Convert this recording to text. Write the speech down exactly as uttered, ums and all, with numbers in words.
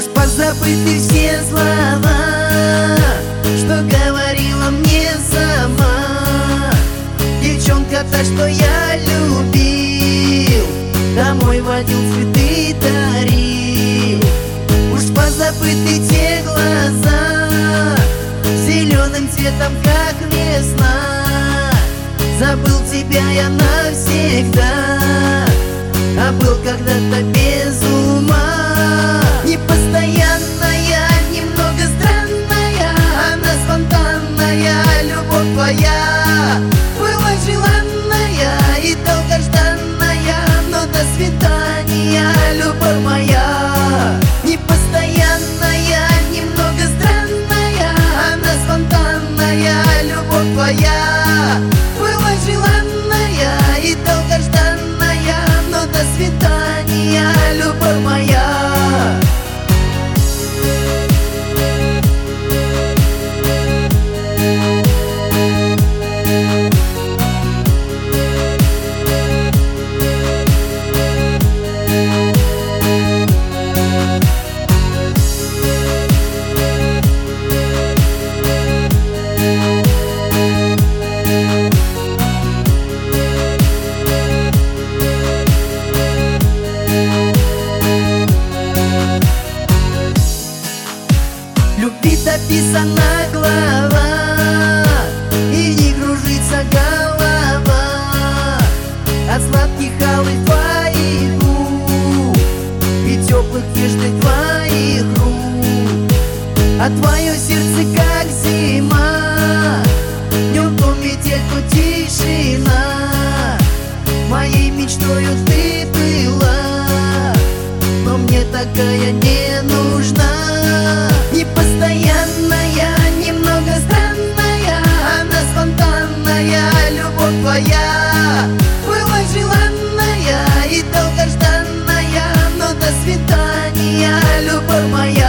Уж позабыты все слова, что говорила мне сама девчонка та, что я любил, домой водил, цветы дарил. Уж позабыты те глаза, зеленым цветом, как весна. Забыл тебя я навсегда, а был когда-то без ума. Непостоянная, немного странная, она спонтанная, любовь твоя была желанная и долгожданная, но до свидания, любовь моя. Непостоянная, немного странная, она спонтанная, любовь твоя была желанная и долгожданная, но до свидания, любовь моя. Любви дописана глава, и не кружится голова от сладких алых твоих губ и теплых нежных твоих рук. А твое сердце как зима, днем то метель, то тишина. Моей мечтою ты была, но мне такая не нужна. Непостоянная, немного странная, она спонтанная, любовь твоя была желанная и долгожданная, но до свидания, любовь моя.